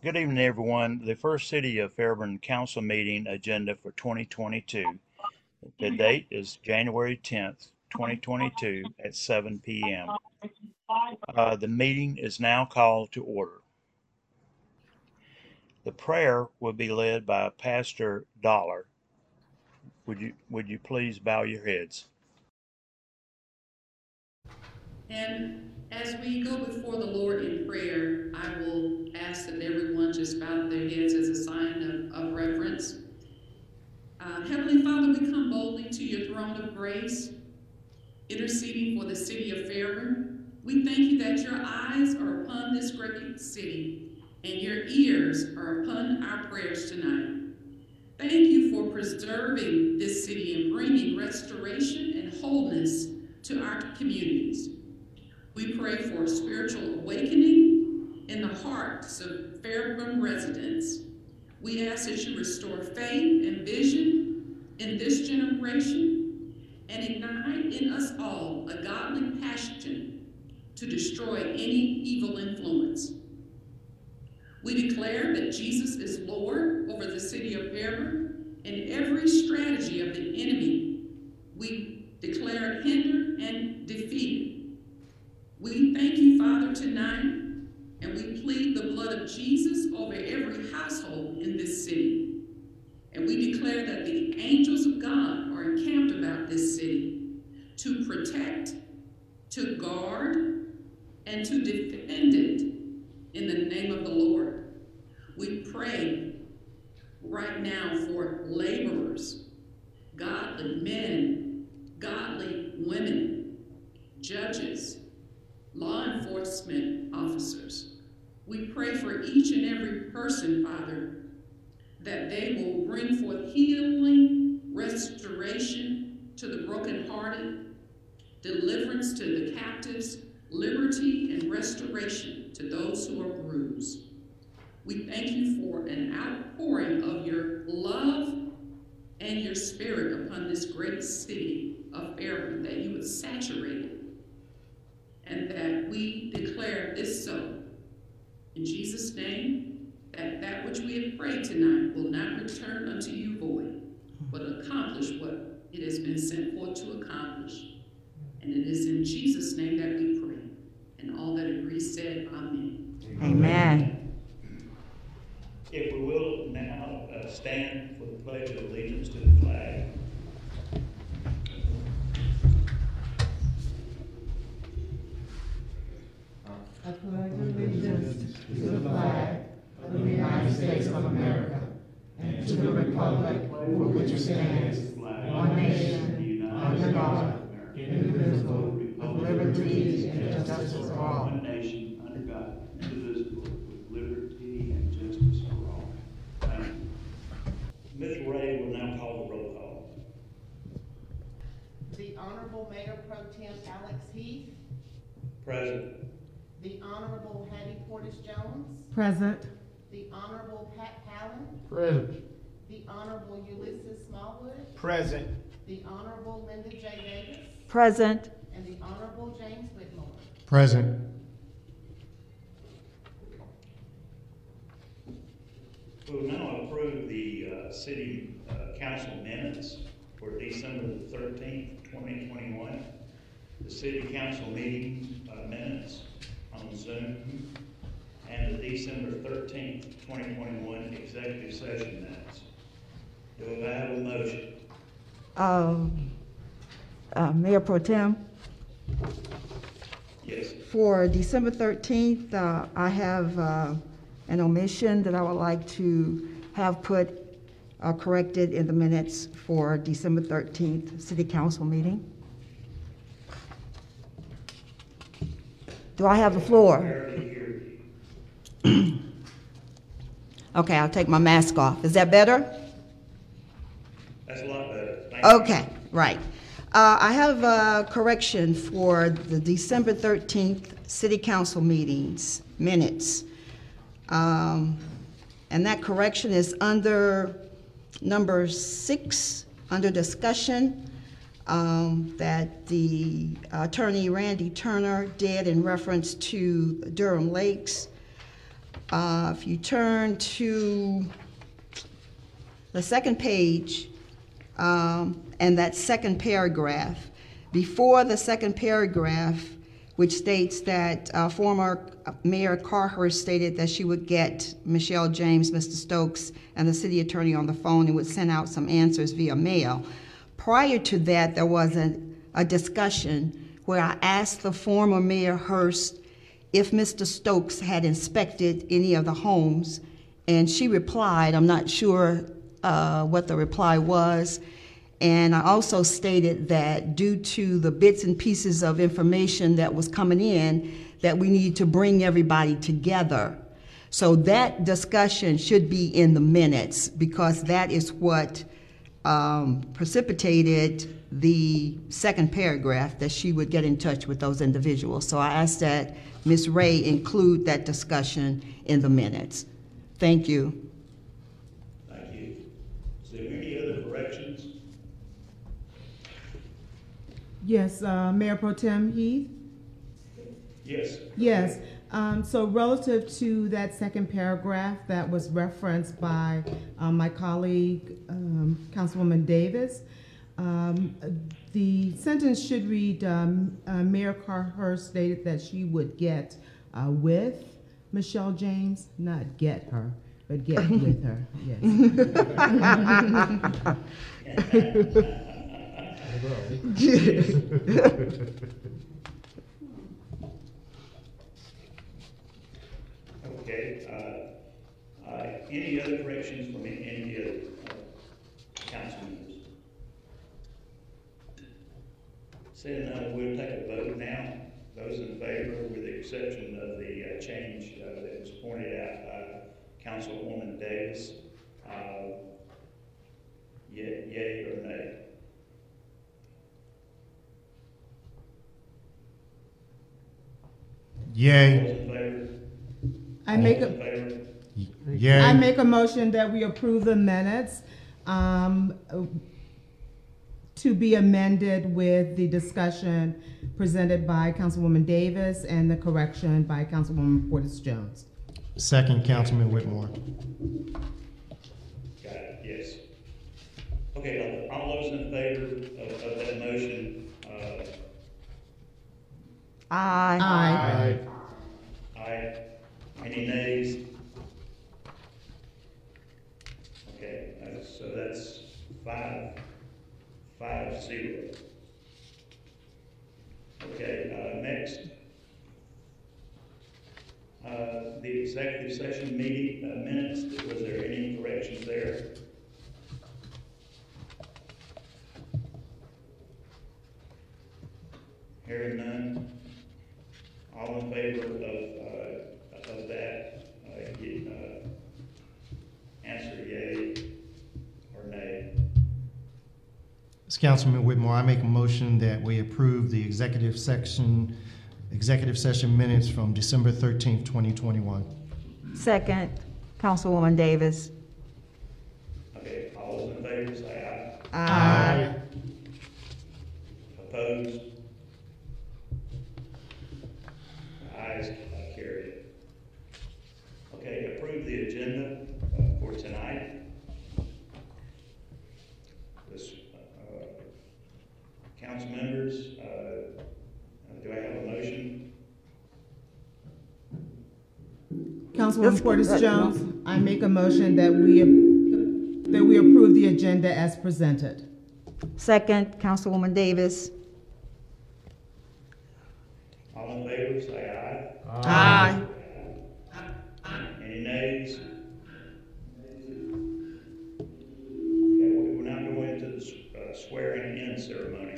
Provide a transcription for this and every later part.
Good evening, everyone. The First City of Fairburn Council meeting agenda for 2022. The date is January 10th, 2022 at 7 p.m. The meeting is now called to order. The prayer will be led by Pastor Dollar. Would you please bow your heads? And as we go before the Lord in prayer, I will ask that everyone just bow their heads as a sign of reverence. Heavenly Father, we come boldly to your throne of grace, interceding for the city of Fairburn. We thank you that your eyes are upon this great city and your ears are upon our prayers tonight. Thank you for preserving this city and bringing restoration and wholeness to our communities. We pray for spiritual awakening in the hearts of Fairburn residents. We ask that you restore faith and vision in this generation and ignite in us all a godly passion to destroy any evil influence. We declare that Jesus is Lord over the city of Fairburn, and every strategy of the enemy we declare it hindered and defeated. We thank you, Father, tonight, and we plead the blood of Jesus over every household in this city. And we declare that the angels of God are encamped about this city to protect, to guard, and to defend it in the name of the Lord. We pray right now for laborers, godly men, godly women, judges, law enforcement officers. We pray for each and every person, Father, that they will bring forth healing, restoration to the brokenhearted, deliverance to the captives, liberty and restoration to those who are bruised. We thank you for an outpouring of your love and your spirit upon this great city of Fairburn, that you would saturate it, and that we declare this so. In Jesus' name, that which we have prayed tonight will not return unto you void, but accomplish what it has been sent forth to accomplish. And it is in Jesus' name that we pray. And all that agree said, Amen. Amen. If we will now stand for the Pledge of Allegiance to the flag. I pledge allegiance to the flag of the United States of America and to the republic for which it stands, one nation, under God, indivisible, with liberty and justice for all. One nation, under God, indivisible, with liberty and justice for all. Thank you. Ms. Ray will now call the roll call. The Honorable Mayor Pro Tem Alex Heath. Present. The Honorable Hattie Portis Jones. Present. The Honorable Pat Allen. Present. The Honorable Ulysses Smallwood. Present. The Honorable Linda J. Davis. Present. And the Honorable James Whitmore. Present. We will now approve the city council minutes for December the 13th, 2021. The city council meeting minutes on Zoom, and the December 13th, 2021 executive session minutes. Do I have a motion? Mayor Pro Tem, Yes. for December 13th, I have an omission that I would like to have put corrected in the minutes for December 13th City Council meeting. Do I have the floor? Okay, I'll take my mask off. Is that better? That's a lot better. Thank you. Okay, right. I have a correction for the December 13th City Council meetings minutes. And that correction is under number 6, under discussion, that the attorney Randy Turner did in reference to Durham Lakes. If you turn to the second page, and that second paragraph, before the second paragraph, which states that former Mayor Carhurst stated that she would get Michelle James, Mr. Stokes, and the city attorney on the phone and would send out some answers via mail. Prior to that, there was a discussion where I asked the former Mayor Hurst if Mr. Stokes had inspected any of the homes, and she replied, I'm not sure what the reply was, and I also stated that due to the bits and pieces of information that was coming in, that we need to bring everybody together. So that discussion should be in the minutes, because that is what precipitated the second paragraph, that she would get in touch with those individuals. So I asked that Ms. Ray include that discussion in the minutes. Thank you. Thank you. Is there any other corrections? Yes, Mayor Pro Tem Heath? Yes. Yes. So relative to that second paragraph that was referenced by my colleague, Councilwoman Davis, the sentence should read, Mayor Carhurst stated that she would get with Michelle James, not get her, but get with her, yes. Okay, any other corrections from any other council members? Seeing none, we'll take a vote now. Those in favor, with the exception of the change that was pointed out by Councilwoman Davis, yea or nay? Yay. Those in favor? I make Those a, in favor? Yay. I make a motion that we approve the minutes to be amended with the discussion presented by Councilwoman Davis and the correction by Councilwoman Portis Jones. Second, Councilman Whitmore. Got it, yes. Okay, all those in favor of that motion, Aye. Aye. aye. Any nays? Okay, so that's 5-0. Okay, next. The executive session meeting minutes, was there any corrections there? Hearing none. All in favor of that, answer yea or nay. As Councilman Whitmore, I make a motion that we approve the executive session minutes from December 13th, 2021. Second, Councilwoman Davis. Okay, all those in favor say aye. Aye. Opposed? Ayes carried. Okay, approve the agenda for tonight. This, council members, do I have a motion? Councilwoman Portis Jones, I make a motion that we approve the agenda as presented. Second, Councilwoman Davis. All in favor, say aye. Aye. Any nays? Okay, we will now go into the swearing-in ceremony.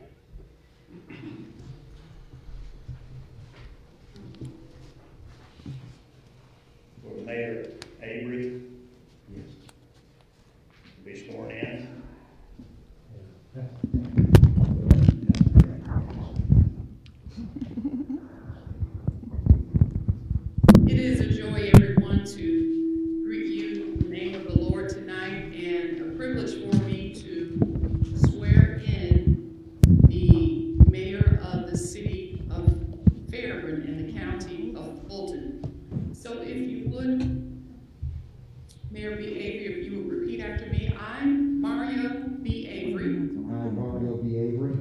For Mayor Avery, to be sworn in. It is a joy, everyone, to greet you in the name of the Lord tonight, and a privilege for me to swear in the mayor of the city of Fairburn in the county of Fulton. So if you would Mayor B. Avery, if you would repeat after me. I, Mario B. Avery, I, Mario B. Avery,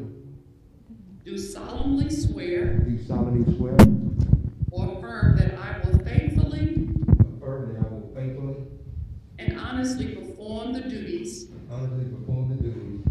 do solemnly swear do solemnly swear, or affirm that I will faithfully affirm that I will faithfully, and honestly perform the duties honestly perform the duties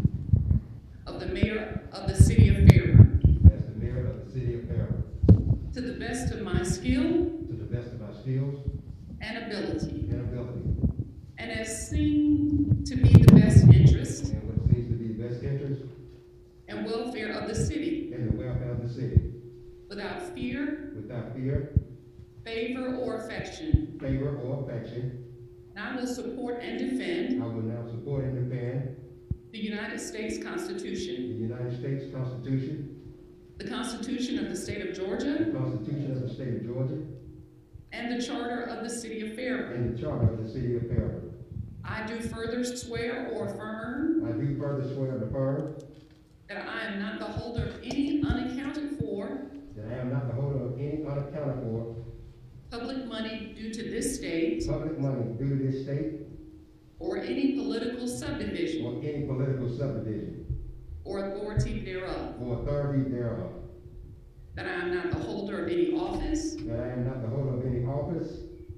of the mayor of the city of Fairburn as the mayor of the city of Fairburn, to the best of my skill to the best of my skills and ability, and ability, and as seen to be the best interest and what seems to be the best interest and welfare of the city, and the welfare of the city, without fear, without fear, favor, or affection. favor, or affection. And I will support and defend I will now support and defend the United States the Constitution, United States Constitution, the Constitution of the State of the Georgia, Constitution of the state of Georgia, and the Charter of the City of Fairburn. and the charter of the city of Fairburn. I do further swear or affirm I do further swear and affirm that I am not the holder of any unaccounted for that I am not the holder of any unaccounted for public money due to this state public money due to this state or any political subdivision or any political subdivision or authority thereof, or authority thereof, that I am not the holder of any office that I am not the holder of any office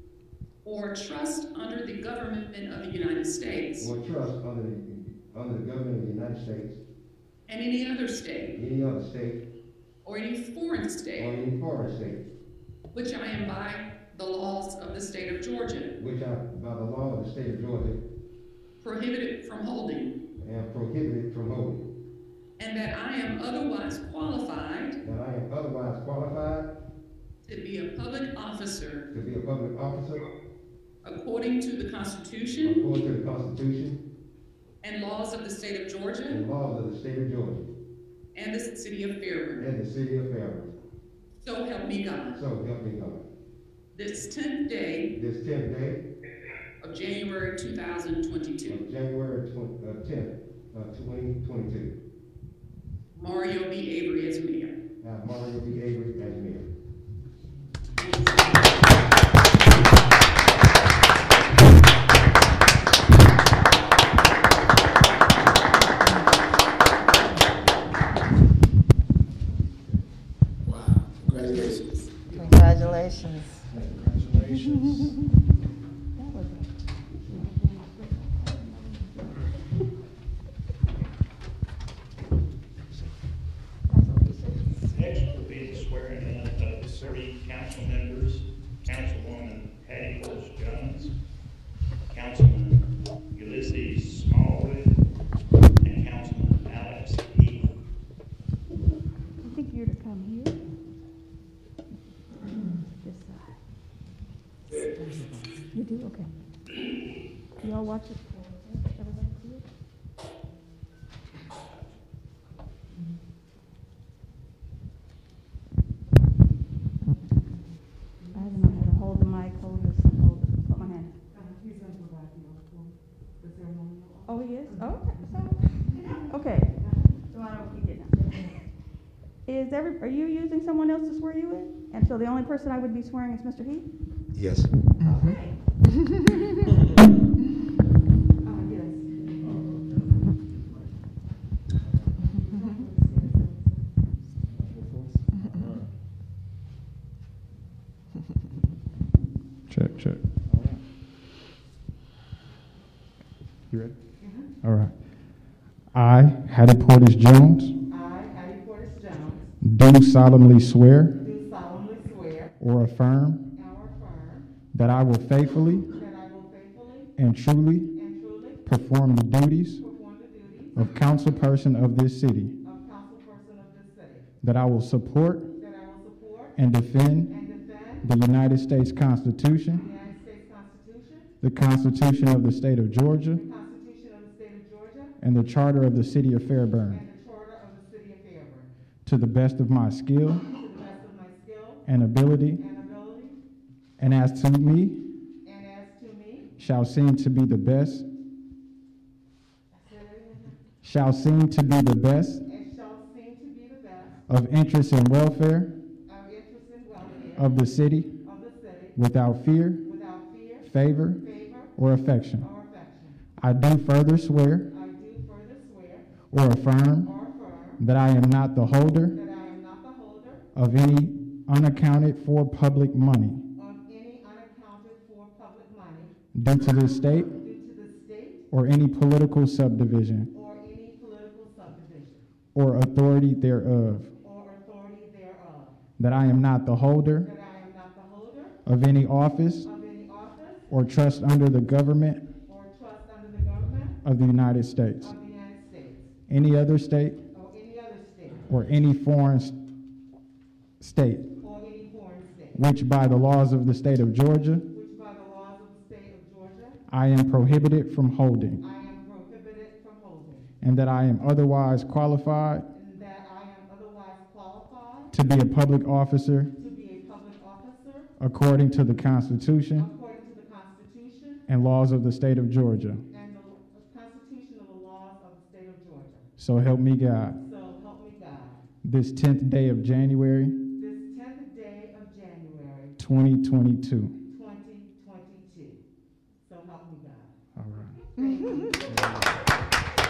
or trust under the government of the United States or trust under the government of the United States, and any other state any other state, or any foreign or state, any foreign state, which I am by the laws of the state of Georgia which I, by the law of the state of Georgia, prohibited from holding, am prohibited from holding, and that I am otherwise qualified that I am otherwise qualified to be a public officer to be a public officer according to the Constitution according to the Constitution and laws of the state of Georgia and laws of the state of Georgia and the city of Fairburn. and the city of Fairburn. So help me God. So help me God. This 10th day This 10th day of January 2022, of January 10th of 2022, Mario B. Avery as mayor. I have Mario B. Avery as mayor. Congratulations. Congratulations. Congratulations. Next will be the swearing in of the three council members, Councilwoman Patty Walsh Jones, Councilman Ulysses Smallwood, and Councilman Alex Heath. I think you're to come here. This side. You do? Okay. Y'all watch it. Everybody see it? I don't know how to hold the mic, put my hand. He's going to provide the ceremonial. Oh, he is? Oh, okay. So I don't keep it now. Are you using someone else to swear you in? And so the only person I would be swearing is Mr. Heath? Yes. Check, check. You ready? All right. I, Hattie Portis Jones, I, Hattie Portis Jones, do solemnly swear do solemnly swear or affirm or affirm that I will faithfully that I will faithfully and truly and truly perform the duties perform the duties of councilperson of this city, of councilperson of this city, that I will support that I will support and defend and defend the United States the Constitution, United States Constitution, the Constitution of the State of Georgia, the Constitution of the State of Georgia, and the Charter of the City of Fairburn, and the Charter of the City of Fairburn, to the best of my skill to the best of my skill and ability, and ability, and as to me and as to me, shall seem to be the best, shall seem to be the best and shall seem to be the best of interest and welfare of interest and welfare of the city, of the city, without fear, without fear, favor, favor, or affection. or affection. I do further swear I do further swear or affirm or affirm that I am not the holder that I am not the holder of any unaccounted for public money of any unaccounted for public money due to this state due to the state or any political subdivision or any political subdivision or authority thereof, or authority thereof, that I am not the holder that I am not the holder of any office of any office or trust under the government or trust under the government of the United States, of the United States any other state, or any other state or any foreign state, or any foreign state, which by the laws of the state of Georgia, which by the laws of the state of Georgia I am prohibited from holding, I am prohibited from holding, and that I am otherwise qualified and that I am otherwise qualified to be a public officer to be a public officer according to the Constitution according to the Constitution and laws of the state of Georgia. and the Constitution of the laws of the state of Georgia. So help me God. So help me God. This 10th day of January, This 10th day of January, 2022. 2022. So help me God. All right. Thank you.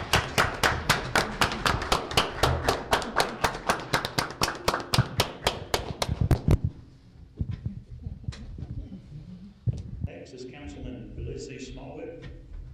Next is Councilman Ulysses Smallwood.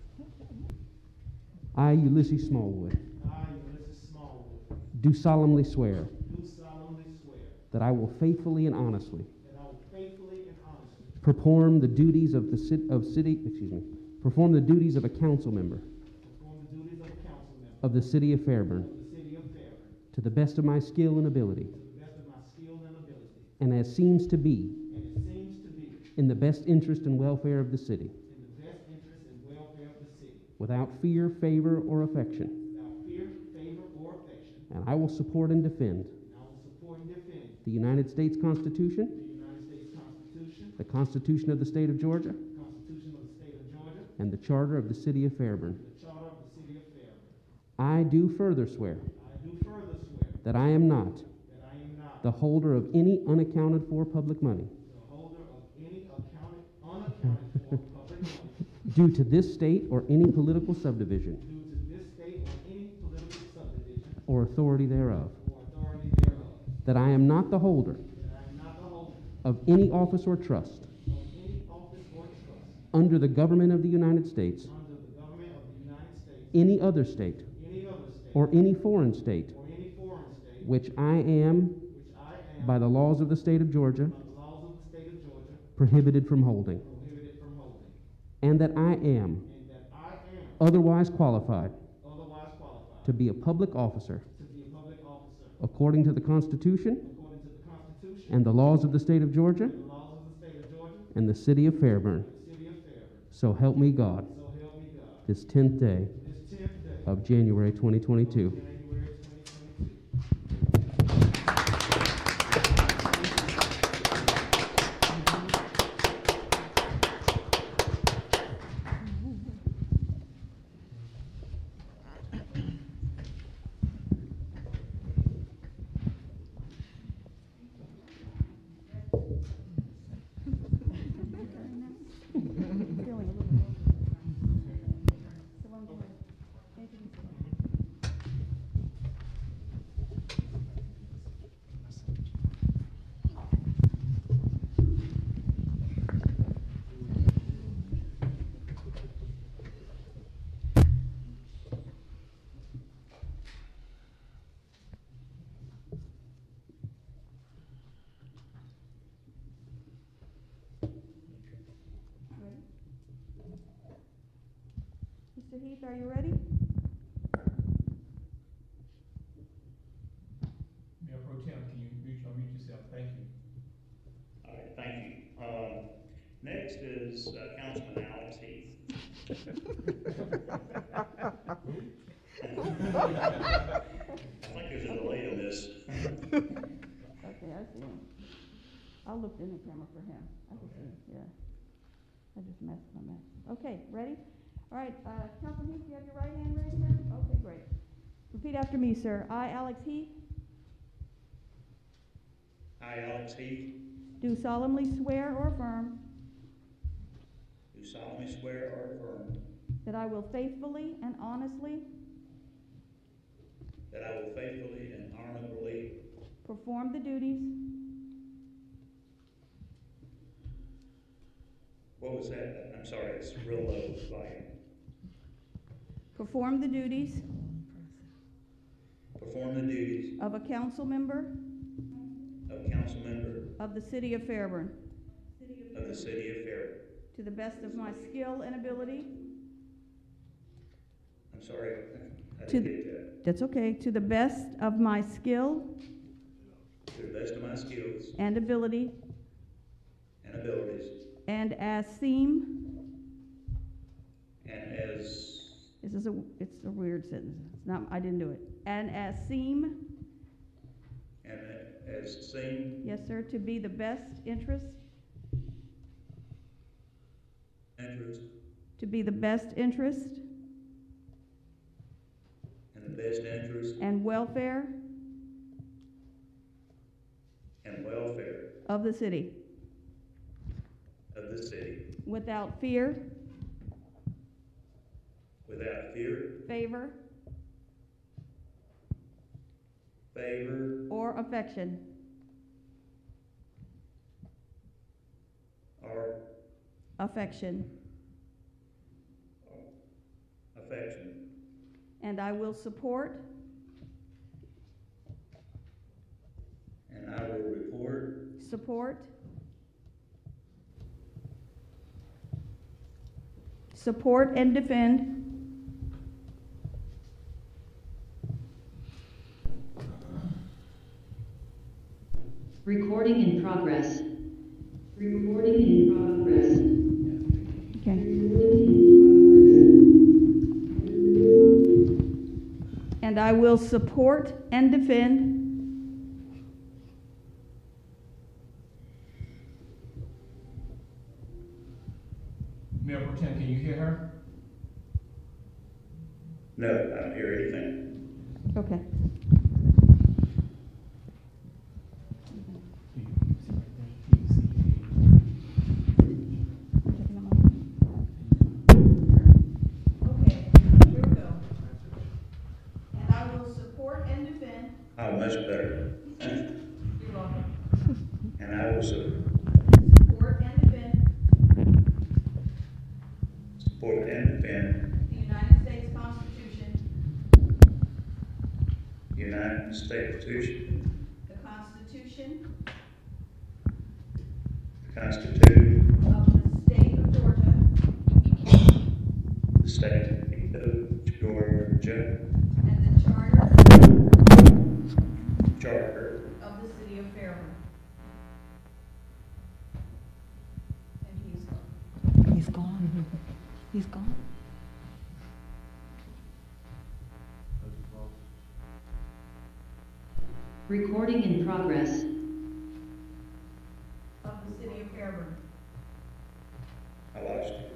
I, Ulysses Smallwood, I, Ulysses Smallwood, do solemnly swear do solemnly swear that I will faithfully and honestly that I will faithfully and honestly perform the duties of perform the duties of a council member perform the duties of a council member of the city of Fairburn of the city of Fairburn to the best of my skill and ability, to the best of my skill and ability, and as seems to be and it seems to be in the best interest and welfare of the city, in the best interest and welfare of the city, without fear, favor, or affection. without fear, favor, or affection, And I will support and defend and I will support and defend the United States Constitution, the United States Constitution, the Constitution of the state of Georgia, the Constitution of the state of Georgia, and the Charter of the city of Fairburn. and the charter of the city of Fairburn. I do further swear I do further swear that I am not that I am not the holder of any unaccounted for public money the holder of any unaccounted for public money due to this state or any political subdivision due to this state or any political subdivision or authority thereof, or authority thereof, that I am not the holder that I am not the holder of any office or trust of any office or trust under the government of the United States, under the government of the United States, any other state, any other state, or any foreign state, or any foreign state, which I am, which I am, by the laws of the state of Georgia, by the laws of the state of Georgia, prohibited from holding, prohibited from holding, and that I am and that I am otherwise qualified otherwise qualified to be a public officer to be a public officer according to the Constitution according to the Constitution and the laws of the state of Georgia and the laws of the state of Georgia and the city of Fairburn. and the city of Fairburn. So help me God, So help me God. this 10th day This 10th day of January 2022. January 2022. Feeling a little bit. So I'm going to introduce you. Ready? Mr. Heath, are you ready? Mayor Pro Tem, can you unmute yourself? Thank you. All right, thank you. Next is Councilman Alex Heath. I think there's a delay in this. Okay, I see him. I'll look in the camera for him. I can see him, yeah. I just messed my mess. Okay, ready? All right, Councilman Heath, you have your right hand raised here? Okay, great. Repeat after me, sir. I, Alex Heath, I, Alex Heath, do solemnly swear or affirm do solemnly swear or affirm that I will faithfully and honestly that I will faithfully and honorably perform the duties what was that? I'm sorry, it's real low volume. perform the duties Perform the duties of a council member of council member of the City of Fairburn of the City of Fairburn. to the best of my skill and ability. I'm sorry, I To didn't the- get that. That's okay. To the best of my skill To the best of my skills and ability, and abilities, and as seem, and as it's a weird sentence. It's not, I didn't do it. And as seem, and as seem yes, sir, to be the best interest, interest to be the best interest and the best interest and welfare and welfare of the city, of the city, without fear, without fear, favor, favor, or affection, or affection. affection. And I will support And I will report, support and defend Recording in progress. Recording in progress. Okay. And I will support and defend Mayor Pro Tem, can you hear her? no, I don't hear anything. Okay. Okay, here we go. And I will support and defend. Oh, much better. You're welcome. And I will Support and defend support and defend the United States Constitution, the United States Constitution, the Constitution the Constitution of the State of Georgia, of the State of Georgia, and the Charter Charter of the City of Fairburn. And he's gone. He's gone. He's gone. Recording in progress. Of the City of Fairburn. I lost you.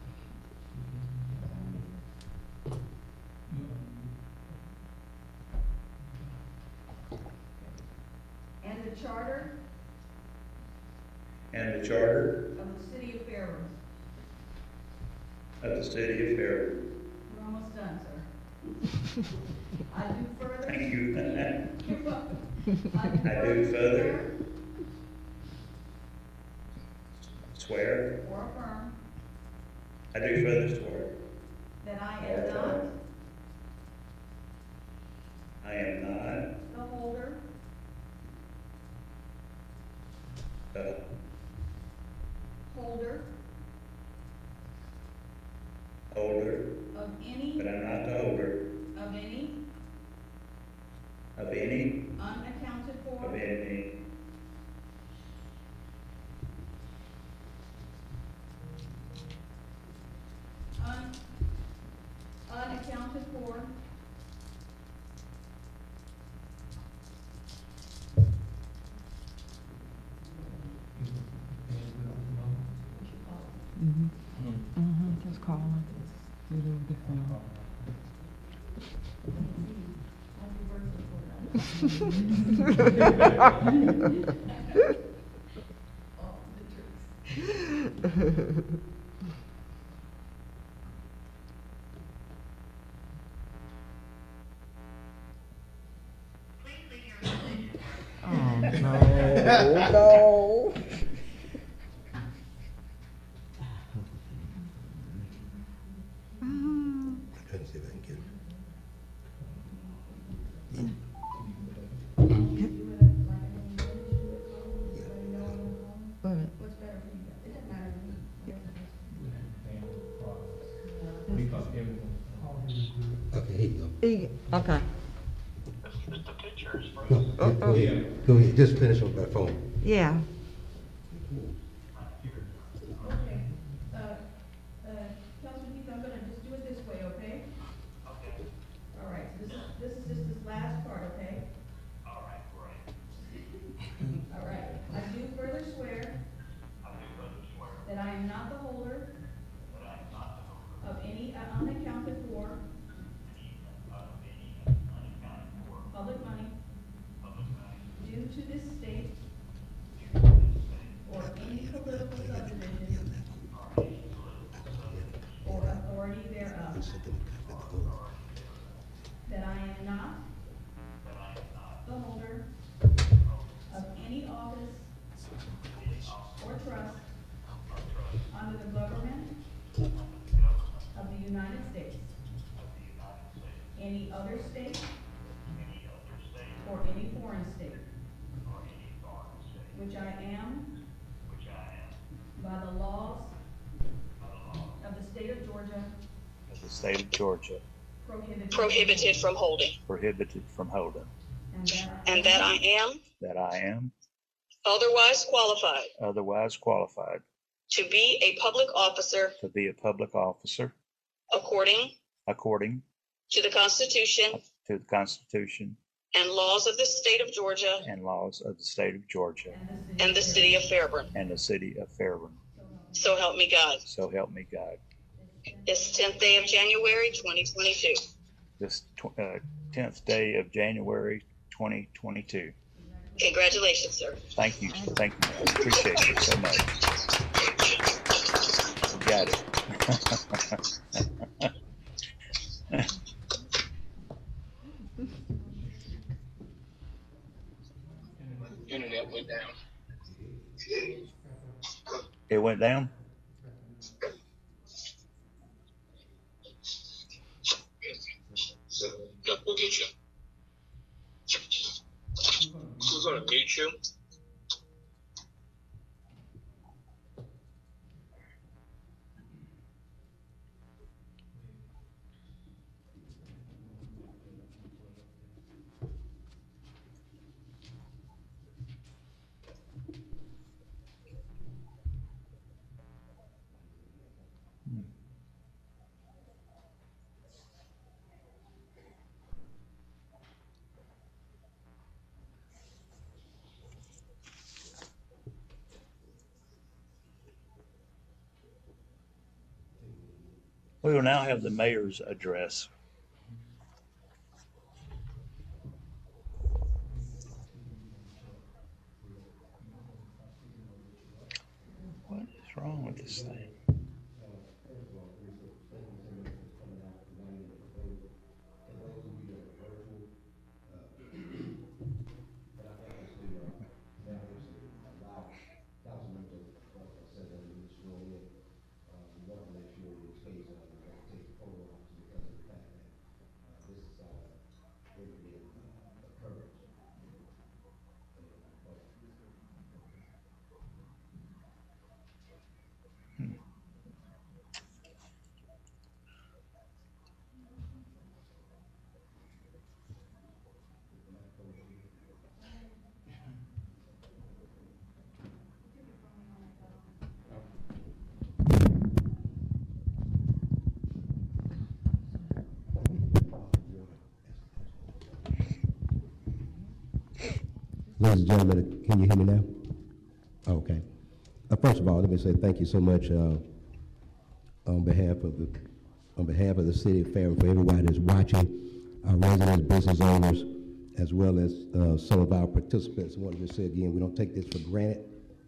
And the Charter And the Charter of the City of Fairburn. of the City of Fairburn. We're almost done, sir. I do further. Thank you. You're welcome. I do further swear, or affirm I do further swear, that I am not I am not the holder the holder holder, of any but I'm not the holder of any of any unaccounted for of any unaccounted for Just call No. Trying to see if I can get it. What's better for you guys? It doesn't matter to me. Because everything. Okay, here you go. Okay. No, go ahead. Go ahead. Just finish on that phone. Yeah. Okay, Councilman Heath, I'm gonna just do it this way, okay? Okay. All right, so this is just this last part, okay? All right, I do further swear that I am not the holder of any unaccounted for public money due to this state or any political subdivision or authority thereof, that I am not the holder of any office or trust under the government of the United States, any other state, or any foreign state, which I am, by the laws of the state of Georgia, of the state of Georgia, prohibited from holding, and that I am otherwise qualified to be a public officer according to the Constitution and laws of the state of Georgia and and the city of Fairburn. So help me God. It's 10th day of January, 2022. This 10th day of January 2022. Congratulations, sir. Thank you. Appreciate you so much. You got it. Internet went down. It went down? We'll get you. Who's gonna mute you? We will now have the mayor's address. What is wrong with this thing? Ladies and gentlemen, can you hear me now? Okay. First of all, let me say thank you so much on behalf of the city of Fairburn, for everybody that's watching, our residents, business owners, as well as some of our participants. I want to just say again, we don't take this for granted.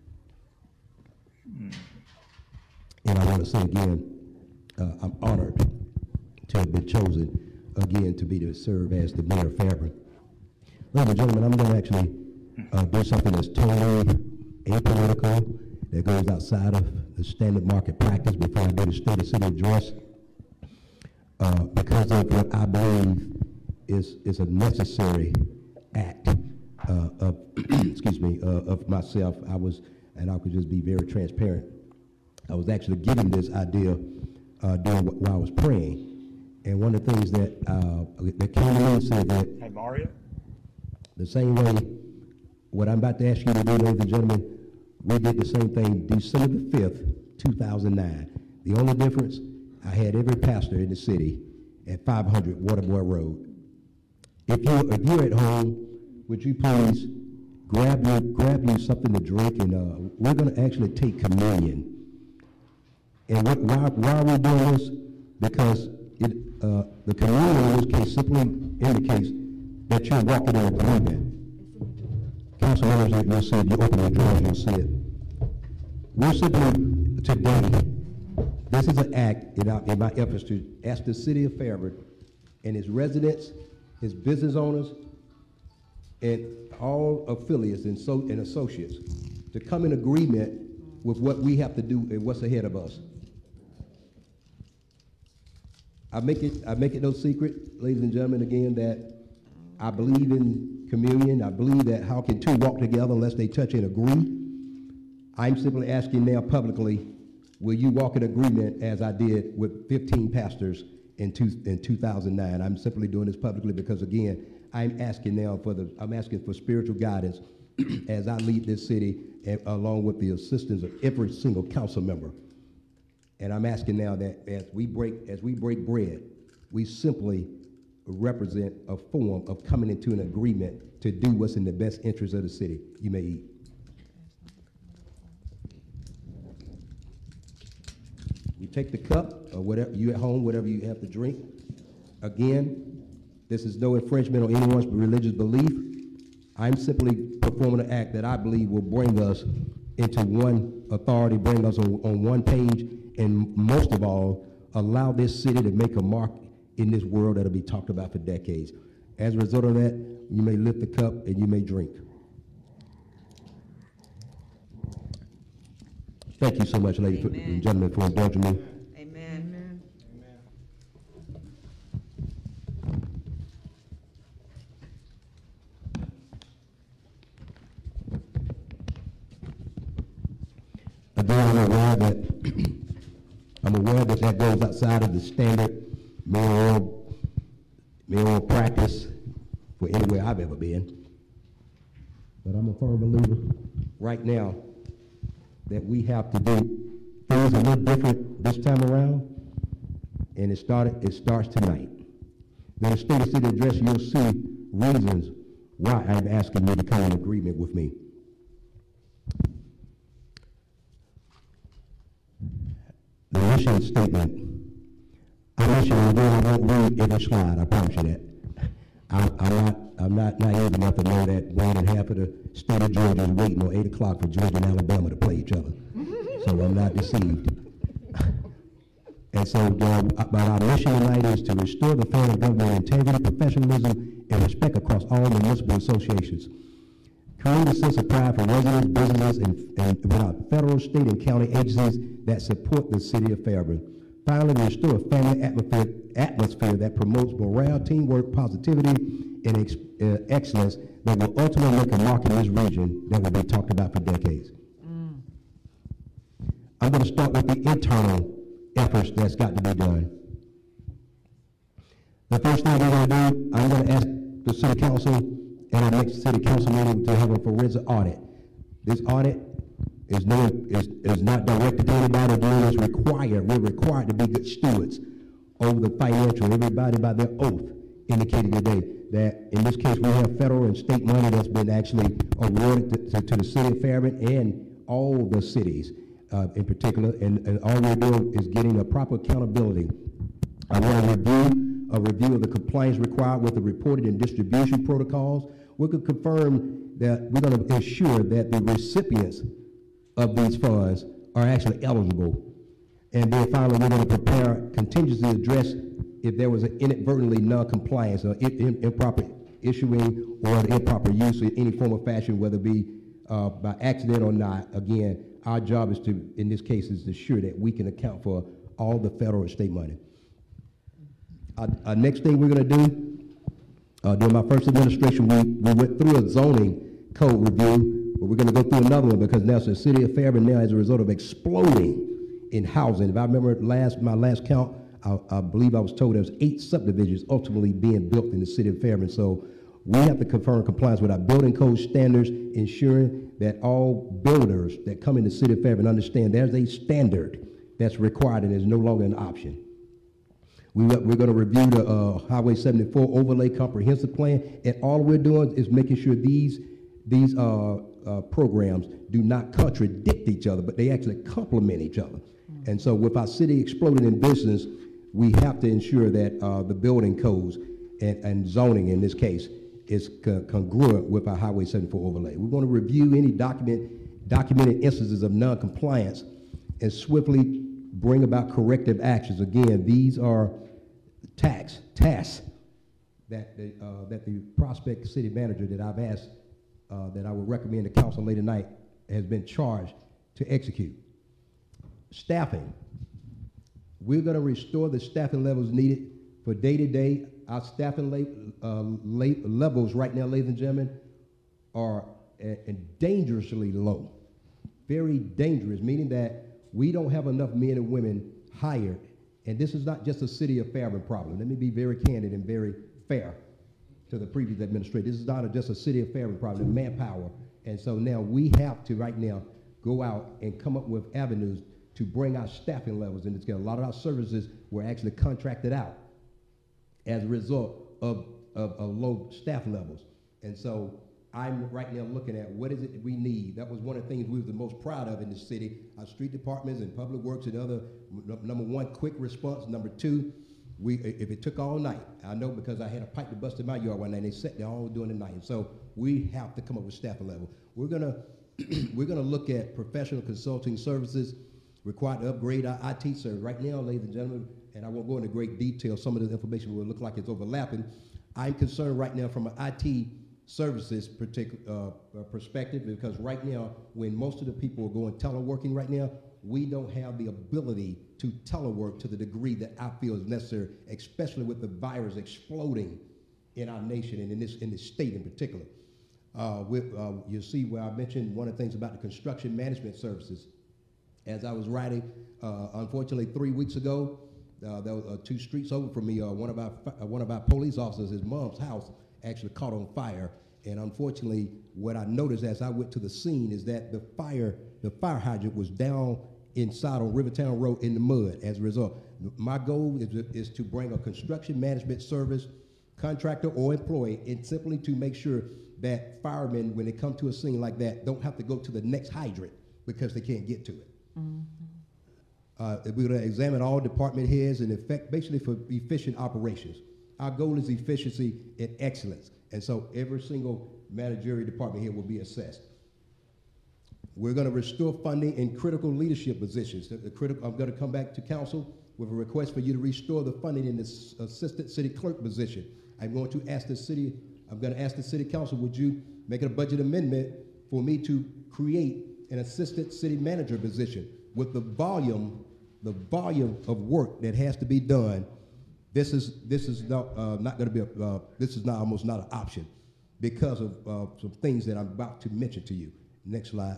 And I want to say again, I'm honored to have been chosen again to serve as the mayor of Fairburn. Ladies and gentlemen, I'm going to actually do something that's totally apolitical, that goes outside of the standard market practice before I do the state of city address, because of what I believe is a necessary act of, excuse me, of myself. And I could just be very transparent. I was actually given this idea while I was praying. And one of the things that came to me and said that, Hey, Mario? the same way, what I'm about to ask you to do, ladies and gentlemen, we did the same thing December the 5th, 2009. The only difference, I had every pastor in the city at 500 Waterboy Road. If you're at home, would you please grab you something to drink, and we're going to actually take communion. And why are we doing this? Because the communion in this case simply indicates that you're walking in agreement. Council members, you'll see it. You open your drawers, you'll see it. We're simply today. This is an act in my efforts to ask the city of Fairburn and its residents, its business owners, and all affiliates and associates to come in agreement with what we have to do and what's ahead of us. I make it no secret, ladies and gentlemen, again, that I believe in communion. I believe that how can two walk together unless they touch and agree? I'm simply asking now publicly, will you walk in agreement as I did with 15 pastors in 2009? I'm simply doing this publicly because, again, I'm asking for spiritual guidance as I lead this city, along with the assistance of every single council member. And I'm asking now that as we break bread, we simply represent a form of coming into an agreement to do what's in the best interest of the city. You may eat. You take the cup, or whatever, you at home, whatever you have to drink. Again, this is no infringement on anyone's religious belief. I'm simply performing an act that I believe will bring us into one authority, bring us on one page, and most of all, allow this city to make a mark in this world that'll be talked about for decades. As a result of that, you may lift the cup and you may drink. Thank you so much, ladies and gentlemen, for indulging me. Amen. Again, I'm aware that goes outside of the standard mayoral practice for anywhere I've ever been. But I'm a firm believer right now that we have to do things a little different this time around, and it starts tonight. Then the state of city address, you'll see reasons why I'm asking you to come in agreement with me. The mission statement, I mentioned again, I won't read every slide, I promise you that. I'm not naive enough to know that more than half of the state of Georgia is waiting on 8 o'clock for Georgia and Alabama to play each other. So I'm not deceived. And so, but our mission tonight is to restore the federal government integrity, professionalism, and respect across all municipal associations. Create a sense of pride for residents, businesses, and with our federal, state, and county agencies that support the city of Fairburn. Finally, restore a family atmosphere that promotes morale, teamwork, positivity, and excellence that will ultimately make a mark in this region that will be talked about for decades. I'm going to start with the internal efforts that's got to be done. The first thing we're going to do, I'm going to ask the city council and our next city council meeting to have a forensic audit. This audit is not directed to anybody. Again, it's required. We're required to be good stewards over the financial. Everybody by their oath indicated today that in this case we have federal and state money that's been actually awarded to the city of Fairburn and all the cities in particular, and all we're doing is getting a proper accountability. I want a review of the compliance required with the reporting and distribution protocols. We could confirm that we're going to ensure that the recipients of these funds are actually eligible. And then finally, we're going to prepare contingency address if there was an inadvertently non-compliance or improper issuing or the improper use in any form or fashion, whether it be by accident or not. Again, our job is to, in this case, is to ensure that we can account for all the federal and state money. Next thing we're going to do, during my first administration, we went through a zoning code review, but we're going to go through another one because now it's the city of Fairburn now as a result of exploding in housing. If I remember my last count, I believe I was told there was 8 subdivisions ultimately being built in the city of Fairburn. So we have to confirm compliance with our building code standards, ensuring that all builders that come in the city of Fairburn understand there's a standard that's required and is no longer an option. We're going to review the Highway 74 overlay comprehensive plan, and all we're doing is making sure these programs do not contradict each other, but they actually complement each other. And so with our city exploding in business, we have to ensure that the building codes and zoning in this case is congruent with our Highway 74 overlay. We want to review any documented instances of non-compliance and swiftly bring about corrective actions. Again, these are tasks that the Prospect City Manager that I've asked that I would recommend the council late tonight has been charged to execute. Staffing. We're going to restore the staffing levels needed for day-to-day. Our staffing levels right now, ladies and gentlemen, are dangerously low. Very dangerous, meaning that we don't have enough men and women hired. And this is not just a city of Fairburn problem. Let me be very candid and very fair to the previous administration. This is not just a city of Fairburn problem, manpower. And so now we have to right now go out and come up with avenues to bring our staffing levels in. A lot of our services were actually contracted out as a result of low staff levels. And so I'm right now looking at what is it that we need. That was one of the things we were the most proud of in the city. Our street departments and public works and other, number one, quick response. Number two, if it took all night, I know because I had a pipe that busted my yard one night, and they sat there all during the night. And so we have to come up with staffing level. We're gonna look at professional consulting services required to upgrade our IT service. Right now, ladies and gentlemen, and I won't go into great detail, some of the information will look like it's overlapping. I'm concerned right now from an IT services perspective, because right now, when most of the people are going teleworking right now, we don't have the ability to telework to the degree that I feel is necessary, especially with the virus exploding in our nation and in this state in particular. You'll see where I mentioned one of the things about the construction management services. As I was writing, unfortunately 3 weeks ago, there were 2 streets over from me, one of our police officers, his mom's house actually caught on fire. And unfortunately, what I noticed as I went to the scene is that the fire hydrant was down inside on Rivertown Road in the mud. As a result, my goal is to bring a construction management service, contractor or employee, and simply to make sure that firemen, when they come to a scene like that, don't have to go to the next hydrant because they can't get to it. We're going to examine all department heads and basically for efficient operations. Our goal is efficiency and excellence. And so every single managerial department here will be assessed. We're going to restore funding in critical leadership positions. I'm going to come back to council with a request for you to restore the funding in the assistant city clerk position. I'm going to ask the city council, would you make it a budget amendment for me to create an assistant city manager position with the volume of work that has to be done. This is not going to be this is almost not an option because of some things that I'm about to mention to you. Next slide.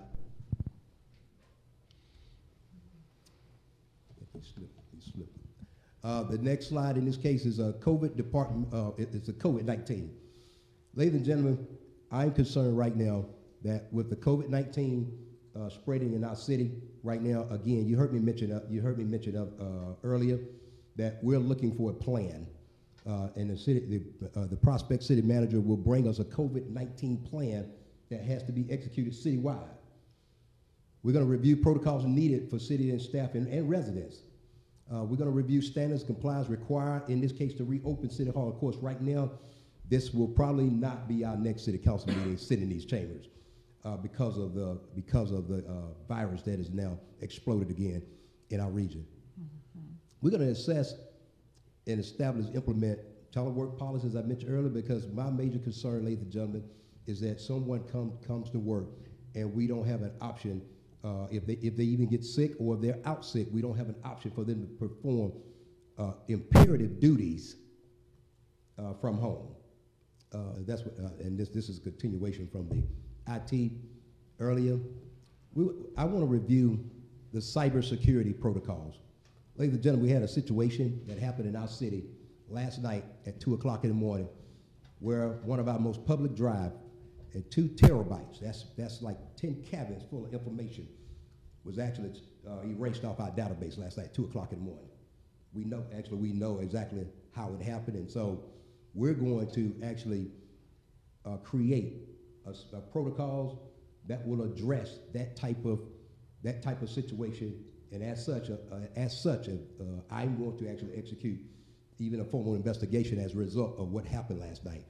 The next slide in this case is a COVID department. It's a COVID-19. Ladies and gentlemen, I'm concerned right now that with the COVID-19 spreading in our city right now, again, you heard me mention earlier that we're looking for a plan, and the Prospect City Manager will bring us a COVID-19 plan that has to be executed citywide. We're going to review protocols needed for city and staff and residents. We're going to review standards compliance required, in this case, to reopen City Hall. Of course, right now, this will probably not be our next city council meeting, sit in these chambers, because of the virus that has now exploded again in our region. We're going to assess and establish, implement telework policy, as I mentioned earlier, because my major concern, ladies and gentlemen, is that someone comes to work and we don't have an option, if they even get sick or if they're out sick, we don't have an option for them to perform imperative duties from home. That's what, and this is a continuation from the IT earlier. I want to review the cybersecurity protocols. Ladies and gentlemen, we had a situation that happened in our city last night at 2 o'clock in the morning where one of our most public drive at 2 terabytes, that's like 10 cabinets full of information, was actually erased off our database last night at 2 o'clock in the morning. We know exactly how it happened, and so we're going to actually create protocols that will address that type of situation, and as such, I'm going to actually execute even a formal investigation as a result of what happened last night.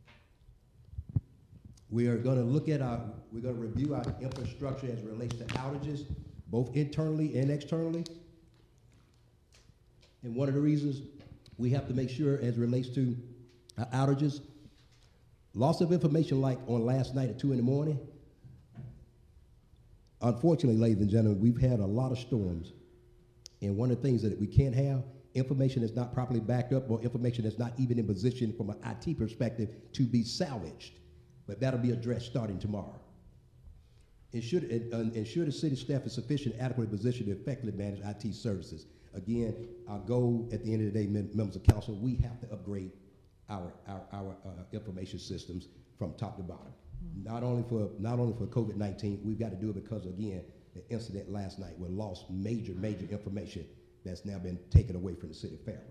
We are going to we're going to review our infrastructure as it relates to outages, both internally and externally. And one of the reasons we have to make sure as it relates to outages, loss of information like on last night at 2 in the morning. Unfortunately, ladies and gentlemen, we've had a lot of storms. And one of the things that we can't have, information that's not properly backed up or information that's not even in position from an IT perspective to be salvaged. But that'll be addressed starting tomorrow. Ensure the city staff is sufficient, adequately positioned to effectively manage IT services. Again, our goal at the end of the day, members of council, we have to upgrade our information systems from top to bottom. Not only for COVID-19, we've got to do it because, again, the incident last night we lost major information that's now been taken away from the city of Fairfield.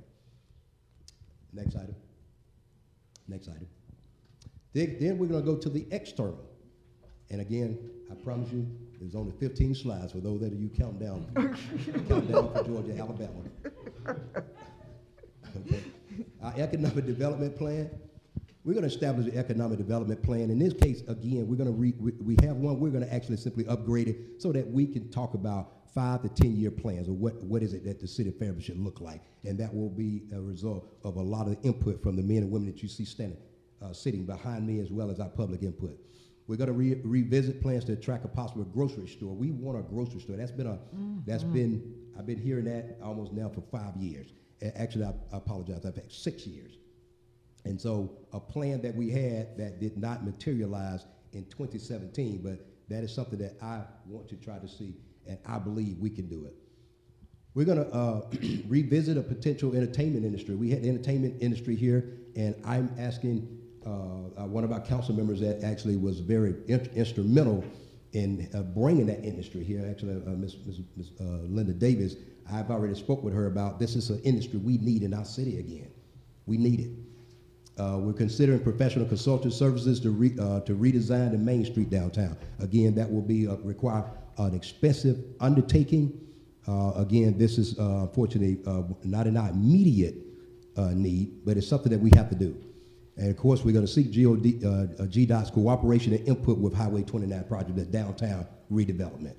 Next item. Next item. Then we're going to go to the external. And again, I promise you, there's only 15 slides for those that are you counting down for Georgia, Alabama. Okay. Our economic development plan. We're going to establish an economic development plan. In this case, again, we're going to we have one. We're going to actually simply upgrade it so that we can talk about 5 to 10 year plans of what is it that the city of Fairfield should look like, and that will be a result of a lot of input from the men and women that you see sitting behind me, as well as our public input. We're going to revisit plans to attract a possible grocery store. We want a grocery store. I've been hearing that almost now for 5 years. Actually, I apologize. I've had 6 years. And so a plan that we had that did not materialize in 2017, but that is something that I want to try to see, and I believe we can do it. We're going to revisit a potential entertainment industry. We had the entertainment industry here, and I'm asking one of our council members that actually was very instrumental in bringing that industry here, actually Ms. Linda Davis. I've already spoke with her about this is an industry we need in our city again. We need it. We're considering professional consulting services to redesign the Main Street downtown. Again, that will be require an expensive undertaking. Again, this is unfortunately not in our immediate need, but it's something that we have to do. And of course, we're going to seek GDOT's cooperation and input with Highway 29 project, the downtown redevelopment.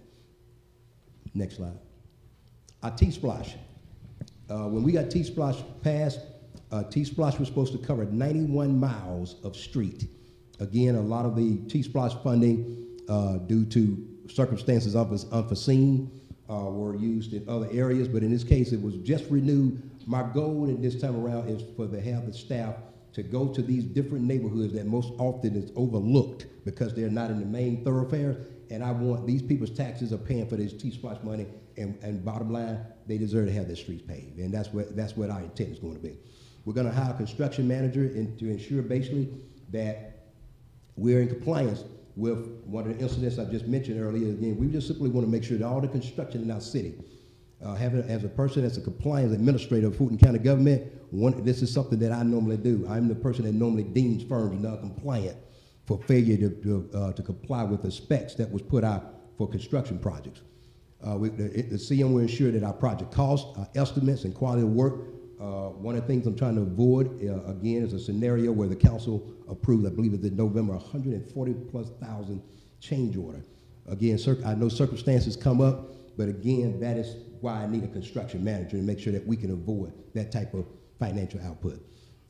Next slide. Our T-Splosh. When we got T-Splosh passed, T-Splosh was supposed to cover 91 miles of street. Again, a lot of the T-Splosh funding, due to circumstances unforeseen, were used in other areas, but in this case, it was just renewed. My goal in this time around is to have the staff to go to these different neighborhoods that most often is overlooked because they're not in the main thoroughfares, and I want these people's taxes are paying for this T-Splosh money, and bottom line, they deserve to have their streets paved, and that's what our intent is going to be. We're going to hire a construction manager to ensure basically that we're in compliance with one of the incidents I just mentioned earlier. Again, we just simply want to make sure that all the construction in our city, as a person that's a compliance administrator of Fulton County government, this is something that I normally do. I'm the person that normally deems firms non-compliant for failure to comply with the specs that was put out for construction projects. The CM will ensure that our project costs, our estimates, and quality of work. One of the things I'm trying to avoid, again, is a scenario where the council approved, I believe it's in November, 140,000+ change order. Again, I know circumstances come up, but again, that is why I need a construction manager to make sure that we can avoid that type of financial output.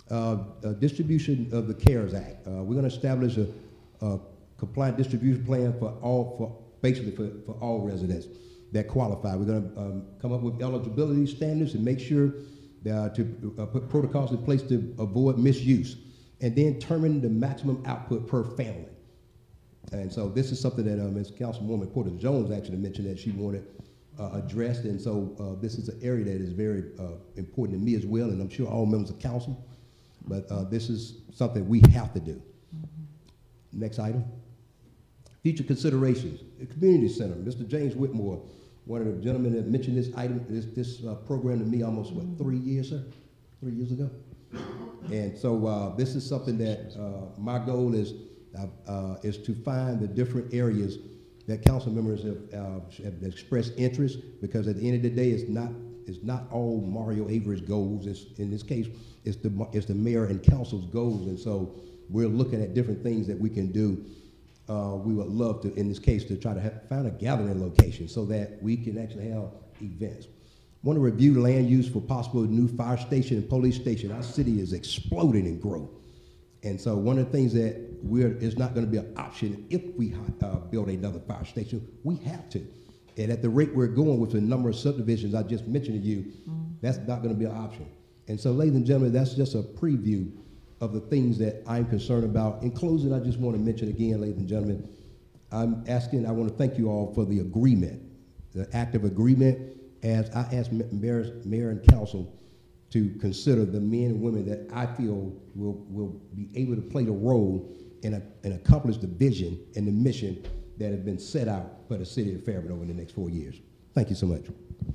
Distribution of the CARES Act. We're going to establish a compliant distribution plan for all residents that qualify. We're going to come up with eligibility standards and make sure to put protocols in place to avoid misuse, and then determine the maximum output per family. And so this is something that Ms. Councilwoman Porter Jones actually mentioned that she wanted addressed, and so this is an area that is very important to me as well, and I'm sure all members of council, but this is something we have to do. Next item. Future considerations. The community center. Mr. James Whitmore, one of the gentlemen that mentioned this item, this program to me almost, 3 years, sir? 3 years ago? And so this is something that my goal is to find the different areas that council members have expressed interest, because at the end of the day, it's not all Mario Avery's goals. In this case, it's the mayor and council's goals, and so we're looking at different things that we can do. We would love to, in this case, to try to find a gathering location so that we can actually have events. Want to review land use for possible new fire station and police station. Our city is exploding in growth. And so one of the things that is not going to be an option if we build another fire station. We have to. And at the rate we're going with the number of subdivisions I just mentioned to you, that's not going to be an option. And so, ladies and gentlemen, that's just a preview of the things that I'm concerned about. In closing, I just want to mention again, ladies and gentlemen, I want to thank you all for the agreement, the active agreement, as I asked mayor and council to consider the men and women that I feel will be able to play the role and accomplish the vision and the mission that has been set out for the city of Fairburn over the next 4 years. Thank you so much.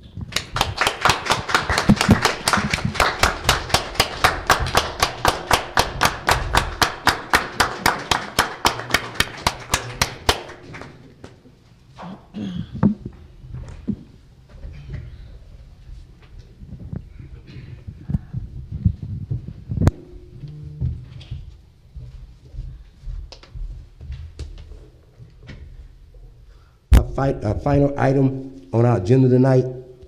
Our final item on our agenda tonight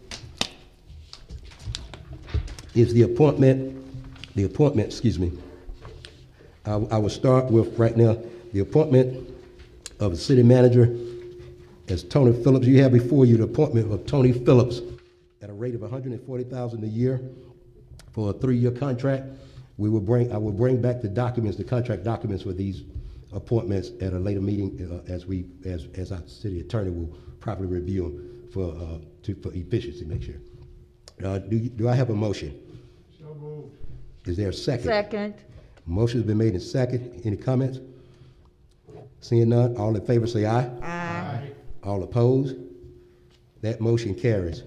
is the appointment, excuse me. I will start with right now the appointment of the city manager as Tony Phillips. You have before you the appointment of Tony Phillips at a rate of $140,000 a year for a 3-year contract. I will bring back the contract documents for these appointments at a later meeting as our city attorney will properly review them for efficiency, make sure. Do I have a motion? So moved. Is there a second? Second. Motion's been made in second. Any comments? Seeing none, all in favor say aye. Aye. All opposed? That motion carries.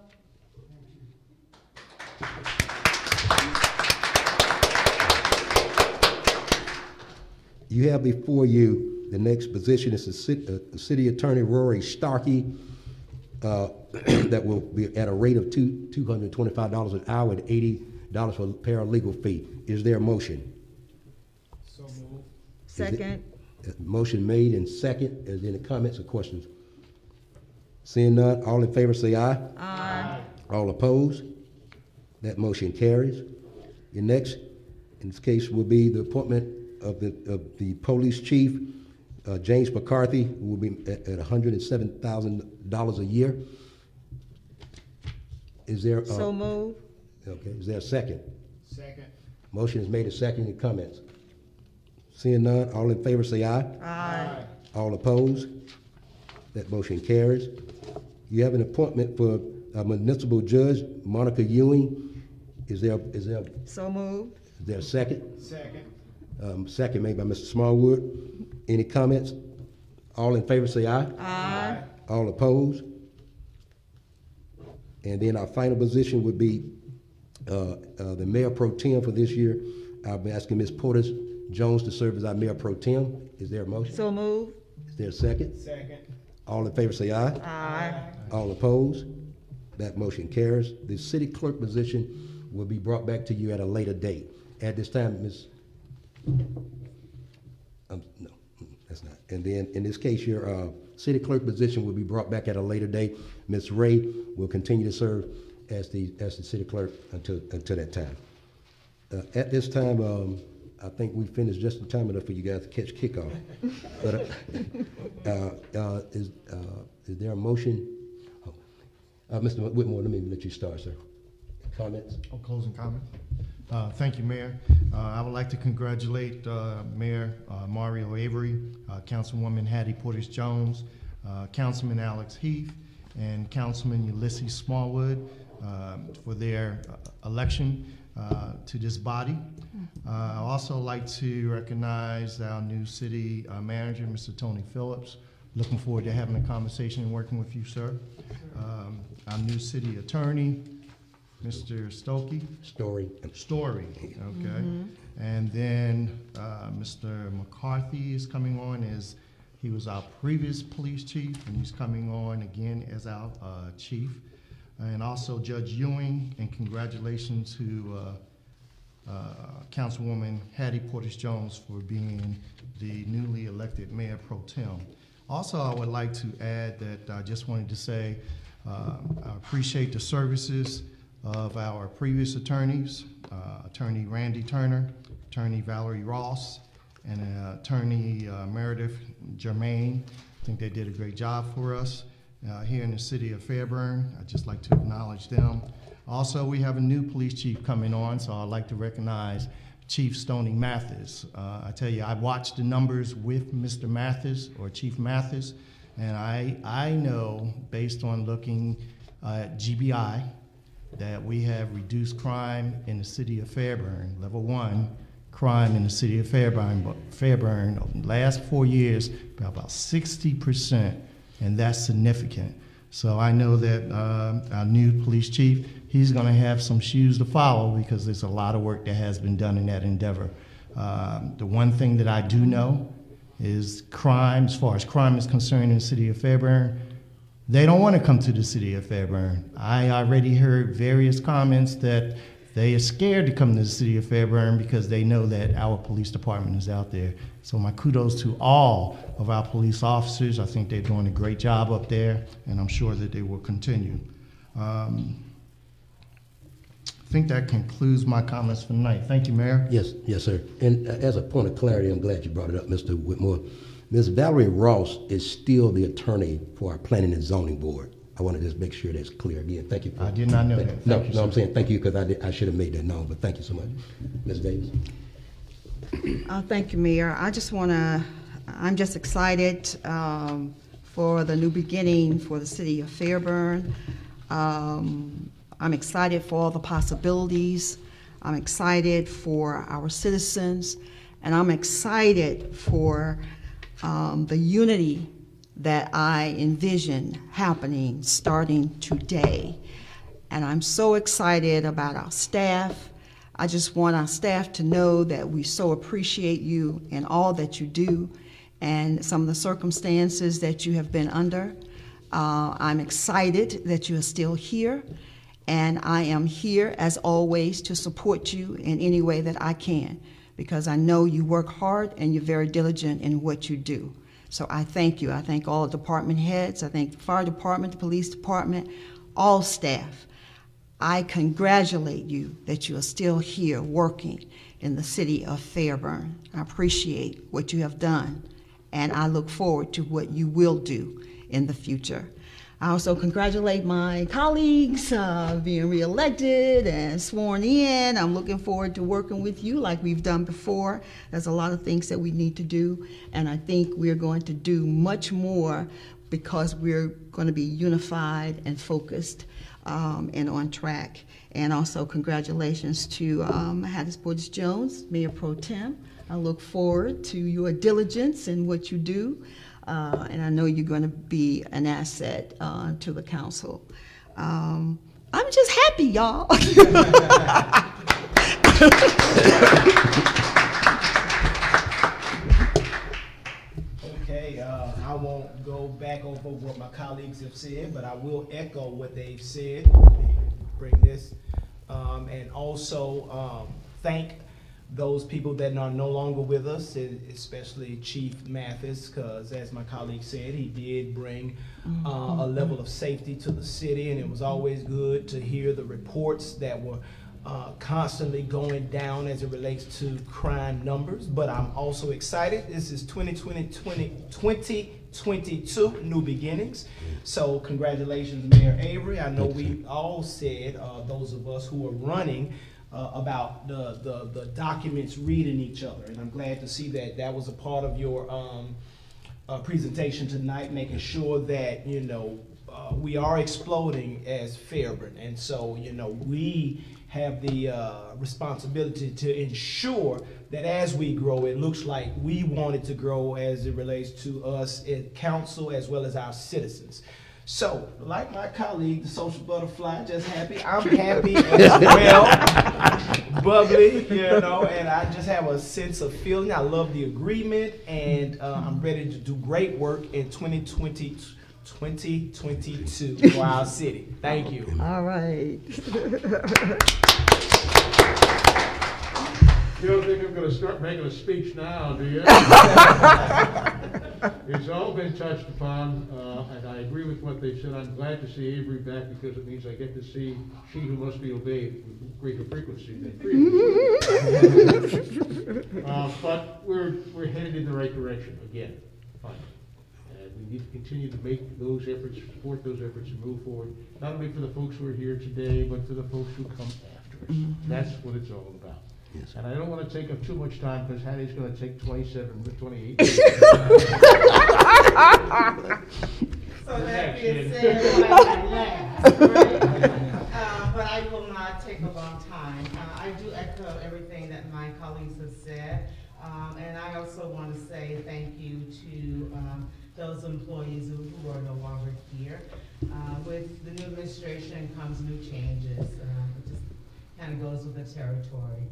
You have before you the next position is the city attorney Rory Starkey, that will be at a rate of $225 an hour and $80 for paralegal fee. Is there a motion? So moved. Second. Motion made and second. Is there any comments or questions? Seeing none, all in favor say aye. Aye. All opposed? That motion carries. Your next, in this case, will be the appointment of the police chief, James McCarthy, who will be at $107,000 a year. Is there? So move. Okay. Is there a second? Second. Motion is made a second. Any comments? Seeing none, all in favor say aye. Aye. All opposed? That motion carries. You have an appointment for a municipal judge, Monica Ewing. Is there? So moved. Is there a second? Second. Second made by Mr. Smallwood. Any comments? All in favor say aye. Aye. All opposed? And then our final position would be the mayor pro tem for this year. I'll be asking Ms. Porter Jones to serve as our mayor pro tem. Is there a motion? So moved. Is there a second? Second. All in favor say aye. Aye. All opposed? That motion carries. The city clerk position will be brought back to you at a later date. At this time, Ms. No, that's not. And then in this case, your city clerk position will be brought back at a later date. Ms. Ray will continue to serve as the city clerk until that time. At this time, I think we finished just in time enough for you guys to catch kickoff. But is there a motion? Mr. Whitmore, let me let you start, sir. Comments? Oh, closing comments. Thank you, Mayor. I would like to congratulate Mayor Mario Avery, Councilwoman Hattie Portis Jones, Councilman Alex Heath, and Councilman Ulysses Smallwood for their election to this body. I also like to recognize our new city manager, Mr. Tony Phillips. Looking forward to having a conversation and working with you, sir. Our new city attorney, Mr. Story, okay. And then Mr. McCarthy is coming on as, he was our previous police chief, and he's coming on again as our chief. And also Judge Ewing, and congratulations to Councilwoman Hattie Portis Jones for being the newly elected Mayor Pro Tem. Also, I would like to add that I just wanted to say I appreciate the services of our previous attorneys, Attorney Randy Turner, Attorney Valerie Ross, and Attorney Meredith Germain. I think they did a great job for us here in the city of Fairburn. I'd just like to acknowledge them. Also, we have a new police chief coming on, so I'd like to recognize Chief Stoney Mathis. I tell you, I watched the numbers with Mr. Mathis, or Chief Mathis, and I know, based on looking at GBI, that we have reduced crime in the city of Fairburn. Level 1, crime in the city of Fairburn over the last 4 years, by about 60%, and that's significant. So I know that our new police chief, he's gonna have some shoes to follow because there's a lot of work that has been done in that endeavor. The one thing that I do know is crime, as far as crime is concerned in the city of Fairburn, they don't want to come to the city of Fairburn. I already heard various comments that they are scared to come to the city of Fairburn because they know that our police department is out there. So my kudos to all of our police officers. I think they're doing a great job up there, and I'm sure that they will continue. I think that concludes my comments for tonight. Thank you, Mayor. Yes, sir. And as a point of clarity, I'm glad you brought it up, Mr. Whitmore. Ms. Valerie Ross is still the attorney for our Planning and Zoning Board. I want to just make sure that's clear again. Thank you. I did not know that. No, I'm saying thank you because I should have made that known, but thank you so much. Ms. Davis. Thank you, Mayor. I'm just excited for the new beginning for the city of Fairburn. I'm excited for all the possibilities. I'm excited for our citizens, and I'm excited for the unity that I envision happening starting today. And I'm so excited about our staff. I just want our staff to know that we so appreciate you and all that you do and some of the circumstances that you have been under. I'm excited that you are still here, and I am here as always to support you in any way that I can, because I know you work hard and you're very diligent in what you do. So I thank you. I thank all department heads. I thank the fire department, the police department, all staff. I congratulate you that you are still here working in the city of Fairburn. I appreciate what you have done, and I look forward to what you will do in the future. I also congratulate my colleagues being reelected and sworn in. I'm looking forward to working with you like we've done before. There's a lot of things that we need to do, and I think we're going to do much more because we're going to be unified and focused and on track. And also congratulations to Hattie Portis Jones, Mayor Pro Tem. I look forward to your diligence in what you do. And I know you're going to be an asset to the council. I'm just happy, y'all. Okay, I won't go back over what my colleagues have said, but I will echo what they've said. Bring this, and also thank those people that are no longer with us, especially Chief Mathis, because as my colleague said, he did bring a level of safety to the city, and it was always good to hear the reports that were constantly going down as it relates to crime numbers, but I'm also excited. This is 2022, new beginnings. So congratulations, Mayor Avery. I know we all said, those of us who are running, about the documents reading each other, and I'm glad to see that that was a part of your presentation tonight, making sure that, you know, we are exploding as Fairburn, and so, you know, we have the responsibility to ensure that as we grow, it looks like we want it to grow as it relates to us in council as well as our citizens. So, like my colleague, the social butterfly, just happy. I'm happy as well, bubbly, you know, and I just have a sense of feeling. I love the agreement, and I'm ready to do great work in 2022 for our city. Thank you. All right. You don't think I'm going to start making a speech now, do you? It's all been touched upon, and I agree with what they said. I'm glad to see Avery back because it means I get to see she who must be obeyed with greater frequency than previously. But we're headed in the right direction again, finally. And we need to continue to make those efforts, support those efforts, and move forward, not only for the folks who are here today, but for the folks who come after us. That's what it's all about. Yes. And I don't want to take up too much time because Hattie's going to take 27 to 28. So that being said, but I will not take a long time. I do echo everything that my colleagues have said, and I also want to say thank you to those employees who are no longer here. With the new administration comes new changes. It just kind of goes with the territory.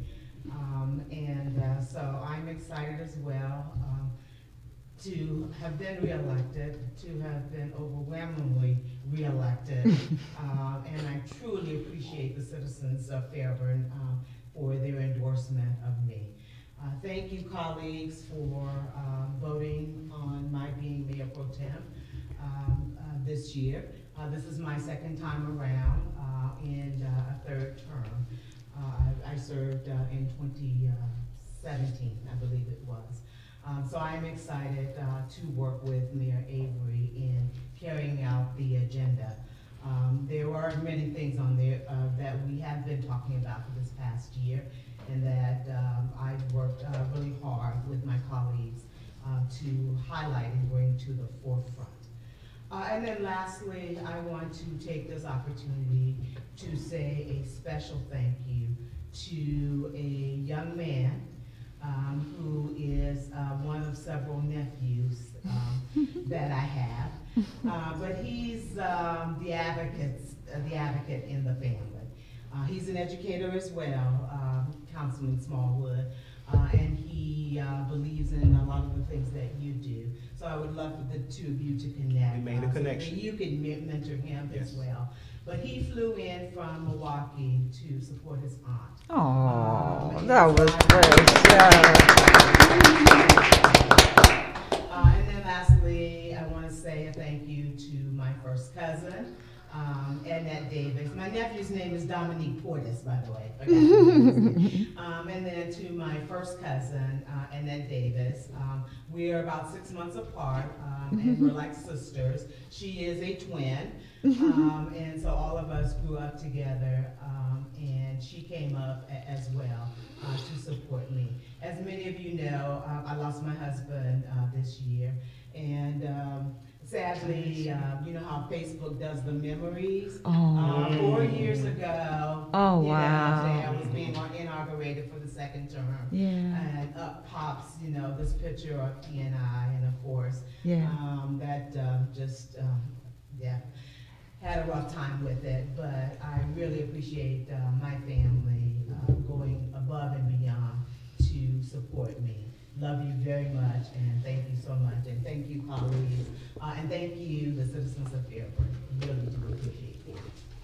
So I'm excited as well to have been reelected, to have been overwhelmingly reelected, and I truly appreciate the citizens of Fairburn for their endorsement of me. Thank you, colleagues, for voting on my being Mayor Pro Tem this year. This is my second time around in a third term. I served in 2017, I believe it was. So I'm excited to work with Mayor Avery in carrying out the agenda. There are many things on there that we have been talking about for this past year, and that I've worked really hard with my colleagues to highlight and bring to the forefront. And then lastly, I want to take this opportunity to say a special thank you to a young man who is one of several nephews that I have, but he's the advocate in the family. He's an educator as well, Councilman Smallwood, and he believes in a lot of the things that you do. So I would love for the two of you to connect. We made a connection. So you can mentor him as well. But he flew in from Milwaukee to support his aunt. Oh, that was great. And then lastly, I want to say a thank you to my first cousin, Annette Davis. My nephew's name is Dominique Portis, by the way. And then to my first cousin, Annette Davis. We are about 6 months apart, and we're like sisters. She is a twin, and so all of us grew up together, and she came up as well to support me. As many of you know, I lost my husband this year, and sadly, you know how Facebook does the memories? 4 years ago, oh, you wow. know, I was being inaugurated for the second term. Yeah. And up pops, you know, this picture of he and I, and of course, that had a rough time with it, but I really appreciate my family going above and beyond to support me. Love you very much, and thank you so much, and thank you, colleagues, and thank you, the citizens of Fairburn. Really do appreciate it.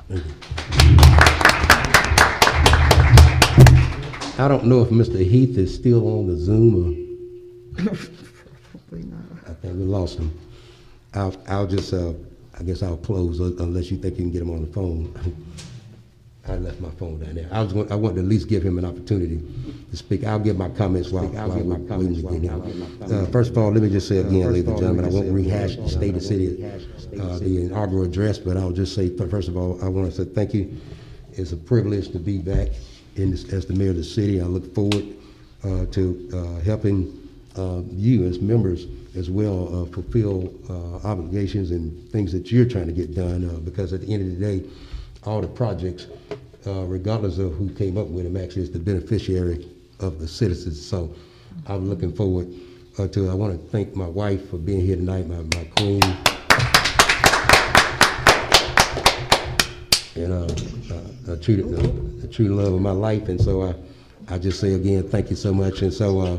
I don't know if Mr. Heath is still on the Zoom or. Probably not. I think we lost him. I'll just, I guess I'll close unless you think you can get him on the phone. I left my phone down there. I wanted to at least give him an opportunity to speak. I'll give my comments while we're waiting to get him. First of all, let me just say again, ladies and gentlemen, I won't rehash the State of the City, the inaugural address, but I'll just say, first of all, I want to say thank you. It's a privilege to be back as the mayor of the city. I look forward to helping you as members as well fulfill obligations and things that you're trying to get done, because at the end of the day, all the projects, regardless of who came up with them, actually is the beneficiary of the citizens. So I'm looking forward to it. I want to thank my wife for being here tonight, my queen. And the true love of my life. And so I just say again, thank you so much. And so,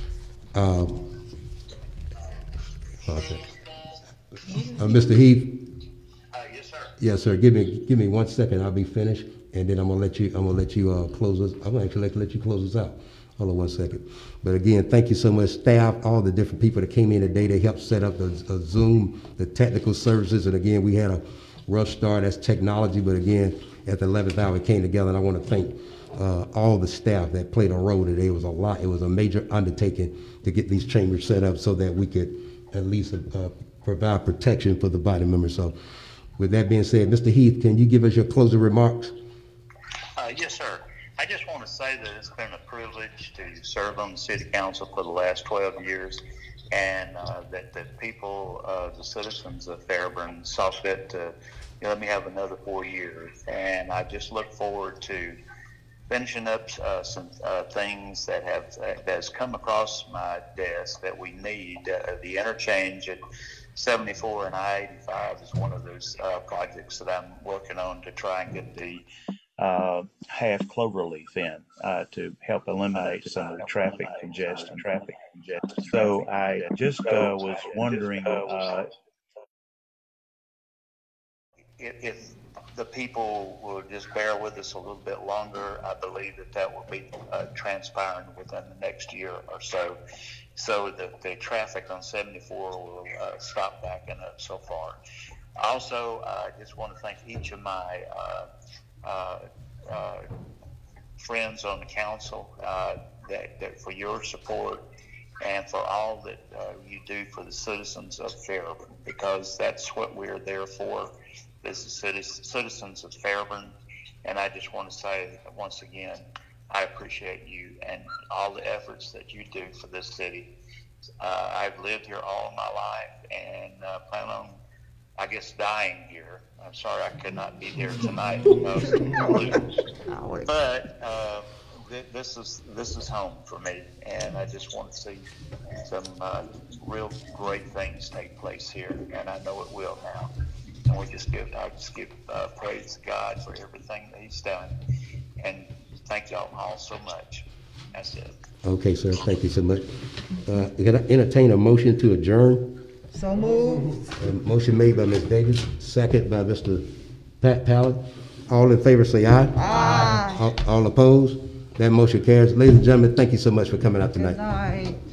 Mr. Heath. Yes, sir. Yes, sir. Give me 1 second. I'll be finished, and then I'm gonna let you close us. I'm gonna actually let you close us out. Hold on 1 second. But again, thank you so much, staff, all the different people that came in today. They helped set up the Zoom, the technical services, and again, we had a rough start. That's technology, but again, at the 11th hour, it came together, and I want to thank all the staff that played a role today. It was a lot. It was a major undertaking to get these chambers set up so that we could at least provide protection for the body members. So, with that being said, Mr. Heath, can you give us your closing remarks? Yes, sir. I just want to say that it's been a privilege to serve on the city council for the last 12 years, and that the people, the citizens of Fairburn saw fit to let me have another 4 years. And I just look forward to finishing up some things that has come across my desk that we need. The interchange at 74 and I-85 is one of those projects that I'm working on to try and get the half Cloverleaf in to help eliminate some of the traffic congestion. So I just was wondering if the people will just bear with us a little bit longer. I believe that will be transpiring within the next year or so. So the traffic on 74 will stop backing up so far. Also, I just want to thank each of my friends on the council that for your support and for all that you do for the citizens of Fairburn, because that's what we're there for, is the citizens of Fairburn. And I just want to say once again, I appreciate you and all the efforts that you do for this city. I've lived here all my life and plan on, I guess, dying here. I'm sorry I could not be here tonight. But this is home for me, and I just want to see some real great things take place here, and I know it will now. And I just give praise to God for everything that He's done, and thank y'all all so much. That's it. Okay, sir. Thank you so much. Can I entertain a motion to adjourn? So moved. Motion made by Ms. Davis, second by Mr. Pat Pallett. All in favor say aye. Aye. All opposed? That motion carries. Ladies and gentlemen, thank you so much for coming out tonight. Good night.